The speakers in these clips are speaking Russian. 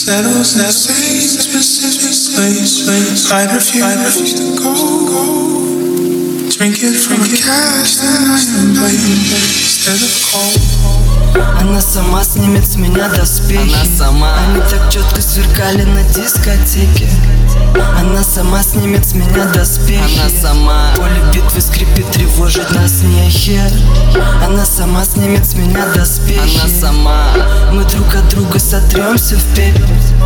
settles in the same specific place. I'd refuse to go. Drink it from a cast and iron blade instead of cold. Она сама снимет с меня доспехи. Она сама. Они так четко сверкали на дискотеке. Она сама снимет с меня доспехи. Она сама. Поле битвы скрипит, тревожит нас нехер. Она сама снимет с меня доспехи. Она сама. Мы друг от друга сотремся в пепел.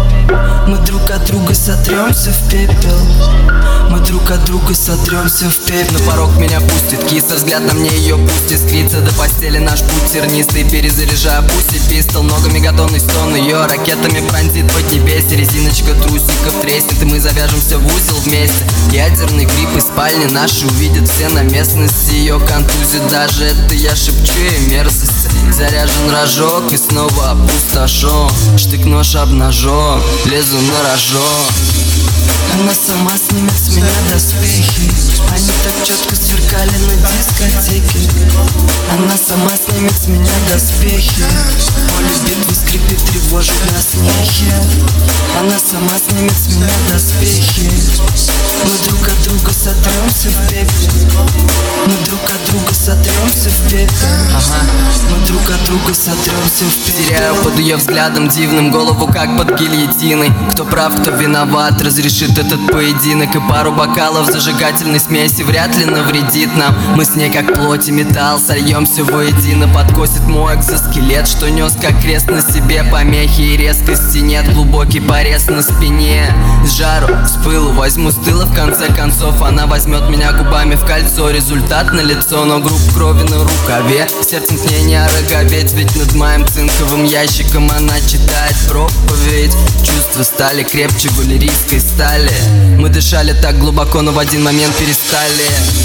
Мы друг от друга сотремся в пепел. Мы друг от друга сотремся в пепел. На порог меня пустит киса, взгляд на мне ее пусть искрится. До постели наш путь тернистый, перезаряжая пусть и пистол. Много мегатонный стон, ее ракетами пронзит поднебесье. Резиночка трусиков треснет, и мы завяжемся в узел вместе. Ядерный гриб из спальни наши увидят все на местности. Ее контузит, даже это я шепчу ей мерзость. Заряжен рожок и снова опустошен. Штык-нож обнажен, лезу на рожок. Она сама снимет с меня доспехи. Они так четко сверкали на дискотеке. Она сама снимет с меня доспехи. Поле битвы скрипит, тревожит нас нехер. Она сама снимет с меня доспехи. Мы друг от друга сотремся в пепел. Мы друг от друга сотремся в пепел. Мы друг от друга сотремся в пепел. Теряю под ее взглядом дивным голову, как под гильотиной. Кто прав, кто виноват, разрешит этот поединок. И пару бокалов зажигательной смеси вряд ли навредит нам. Мы с ней как плоть и металл, сольемся воедино. Подкосит мой экзоскелет, что нес как крест на себе. Помехи и резкости нет, глубокий порез на спине. С жару, с пылу возьму с тыла, в конце концов она возьмет меня губами в кольцо. Результат на лицо, но групп крови на рукаве. Сердцем к ней не ороговеть, ведь над моим цинковым ящиком она читает проповедь. Чувства стали крепче валерийской стали. Мы дышали так глубоко, но в один момент перестали.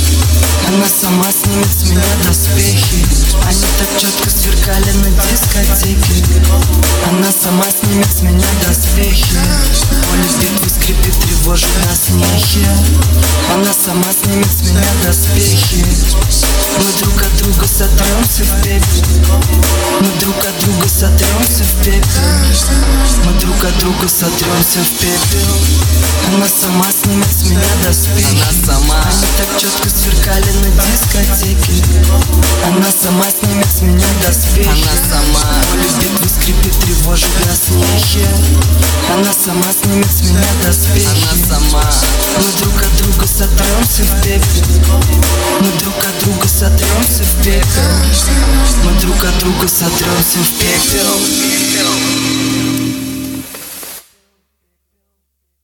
Она сама снимет с меня доспехи. Они так четко сверкали на дискотеке. Она сама снимет с меня доспехи. Поле битвы скрипит, тревожит нас нехер. Она сама снимет с меня доспехи. Мы друг от друга сотремся в пепел. Мы друг от друга сотремся в пепел. Мы друг от друга сотремся в пепел. Она сама снимет с меня доспехи. Она сама. Они так четко сверкали на дискотеке. Она сама снимет с меня доспехи. Она сама. Поле битвы скрипит, тревожит нас нехер. Она сама снимет с меня доспехи. Она сама. Мы друг от друга сотремся в пепел. Мы друг от друга сотремся в пепел. Мы друг от друга сотремся в пепел.